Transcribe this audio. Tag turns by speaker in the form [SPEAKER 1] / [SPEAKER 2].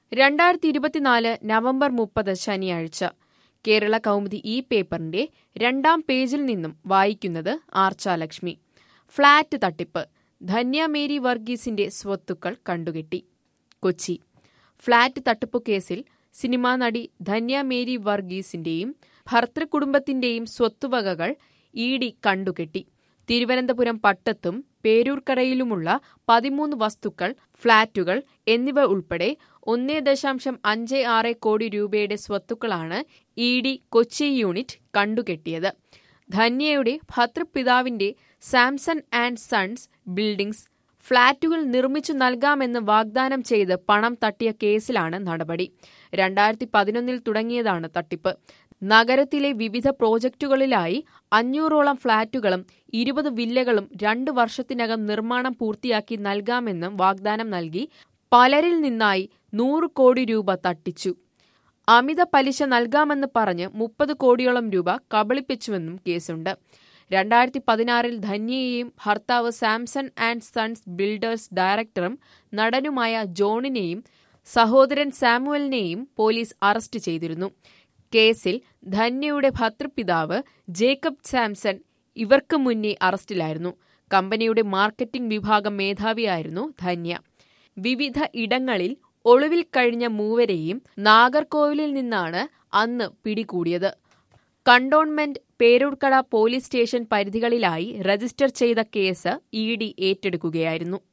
[SPEAKER 1] 2024 November 30 ശനിയാഴ്ച കേരള കൗമുദി ഈ പേപ്പറിന്റെ 2-ാം പേജിൽ നിന്നും വായിക്കുന്നത് ആർച്ചാലക്ഷ്മി. ഫ്ളാറ്റ് തട്ടിപ്പ്, ധന്യ മേരി വർഗീസിന്റെ സ്വത്തുക്കൾ കണ്ടുകെട്ടി. കൊച്ചി. ഫ്ളാറ്റ് തട്ടിപ്പു കേസിൽ സിനിമാ നടി ധന്യ മേരി വർഗീസിന്റെയും ഭർതൃകുടുംബത്തിന്റെയും സ്വത്തുവകകൾ ഇഡി കണ്ടുകെട്ടി. തിരുവനന്തപുരം പട്ടത്തും പേരൂർക്കടയിലുമുള്ള 13 വസ്തുക്കൾ, ഫ്ളാറ്റുകൾ എന്നിവ ഉൾപ്പെടെ 1.56 കോടി രൂപയുടെ സ്വത്തുക്കളാണ് ഇഡി കൊച്ചി യൂണിറ്റ് കണ്ടുകെട്ടിയത്. ധന്യയുടെ ഭർതൃപിതാവിന്റെ സാംസൺ ആൻഡ് സൺസ് ബിൽഡിംഗ്സ് ഫ്ളാറ്റുകൾ നിർമ്മിച്ചു നൽകാമെന്ന് വാഗ്ദാനം ചെയ്ത് പണം തട്ടിയ കേസിലാണ് നടപടി. 2011 തുടങ്ങിയതാണ് തട്ടിപ്പ്. നഗരത്തിലെ വിവിധ പ്രോജക്ടുകളിലായി 500ഓളം ഫ്ളാറ്റുകളും 20 വില്ലകളും 2 വർഷത്തിനകം നിർമ്മാണം പൂർത്തിയാക്കി നൽകാമെന്ന് വാഗ്ദാനം നൽകി പലരിൽ നിന്നായി 100 കോടി രൂപ തട്ടിച്ചു. അമിത പലിശ നൽകാമെന്ന് പറഞ്ഞ് 30 കോടിയോളം രൂപ കബളിപ്പിച്ചുവെന്നും കേസുണ്ട്. 2016 ധന്യയെയും ഭർത്താവ് സാംസൺ ആൻഡ് സൺസ് ബിൽഡേഴ്സ് ഡയറക്ടറും നടനുമായ ജോണിനെയും സഹോദരൻ സാമുവലിനെയും പോലീസ് അറസ്റ്റ് ചെയ്തിരുന്നു. കേസിൽ ധന്യയുടെ ഭർതൃപിതാവ് ജേക്കബ് സാംസൺ ഇവർക്ക് മുന്നേ അറസ്റ്റിലായിരുന്നു. കമ്പനിയുടെ മാർക്കറ്റിംഗ് വിഭാഗം മേധാവിയായിരുന്നു ധന്യ. വിവിധ ഇടങ്ങളിൽ ഒളിവിൽ കഴിഞ്ഞ മൂവരെയും നാഗർകോവിലിൽ നിന്നാണ് അന്ന് പിടികൂടിയത്. കണ്ടോൺമെന്റ്, പേരൂർക്കട പോലീസ് സ്റ്റേഷൻ പരിധികളിലായി രജിസ്റ്റർ ചെയ്ത കേസ് ഇഡി ഏറ്റെടുക്കുകയായിരുന്നു.